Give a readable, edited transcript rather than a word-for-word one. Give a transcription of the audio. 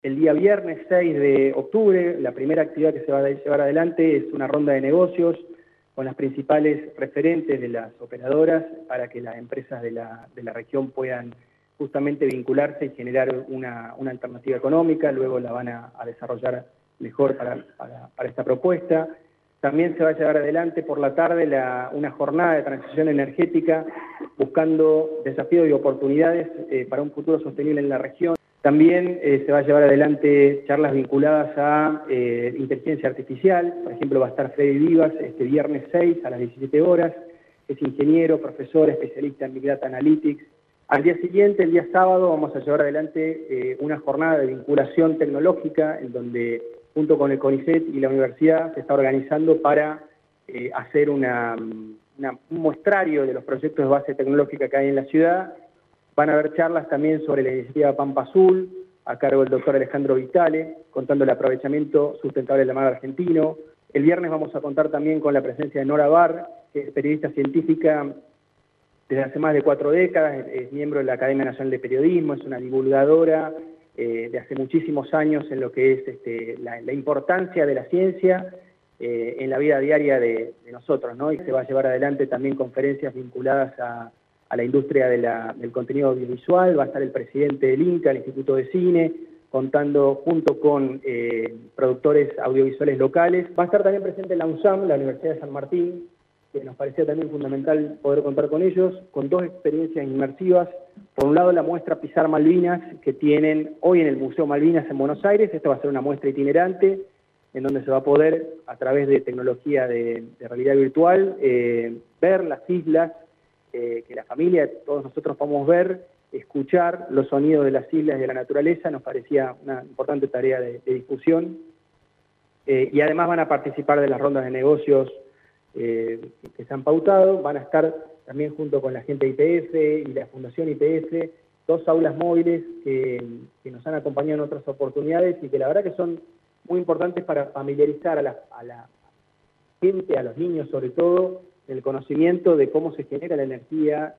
El día viernes 6 de octubre, la primera actividad que se va a llevar adelante es una ronda de negocios con las principales referentes de las operadoras para que las empresas de la región puedan justamente vincularse y generar una alternativa económica. Luego la van a desarrollar mejor para esta propuesta. También se va a llevar adelante por la tarde una jornada de transición energética buscando desafíos y oportunidades para un futuro sostenible en la región. También se va a llevar adelante charlas vinculadas a inteligencia artificial. Por ejemplo, va a estar Freddy Vivas este viernes 6 a las 17 horas. Es ingeniero, profesor, especialista en Big Data Analytics. Al día siguiente, el día sábado, vamos a llevar adelante una jornada de vinculación tecnológica en donde, junto con el CONICET y la universidad, se está organizando para hacer un muestrario de los proyectos de base tecnológica que hay en la ciudad. Van a haber charlas también sobre la iniciativa Pampa Azul, a cargo del doctor Alejandro Vitale, contando el aprovechamiento sustentable del mar argentino. El viernes vamos a contar también con la presencia de Nora Barr, que es periodista científica desde hace más de 4 décadas, es miembro de la Academia Nacional de Periodismo, es una divulgadora de hace muchísimos años en lo que es la importancia de la ciencia en la vida diaria de nosotros, ¿no? Y se va a llevar adelante también conferencias vinculadas a la industria del contenido audiovisual. Va a estar el presidente del INCA, el Instituto de Cine, contando junto con productores audiovisuales locales. Va a estar también presente la UNSAM, la Universidad de San Martín, que nos parecía también fundamental poder contar con ellos, con 2 experiencias inmersivas. Por un lado, la muestra Pisar Malvinas, que tienen hoy en el Museo Malvinas en Buenos Aires. Esta va a ser una muestra itinerante, en donde se va a poder, a través de tecnología de realidad virtual, ver las islas, que la familia, todos nosotros podamos ver, escuchar los sonidos de las islas y de la naturaleza. Nos parecía una importante tarea de difusión. Y además van a participar de las rondas de negocios que se han pautado. Van a estar también junto con la gente de IPF y la Fundación IPF, 2 aulas móviles que nos han acompañado en otras oportunidades y que la verdad que son muy importantes para familiarizar a la gente, a los niños sobre todo, el conocimiento de cómo se genera la energía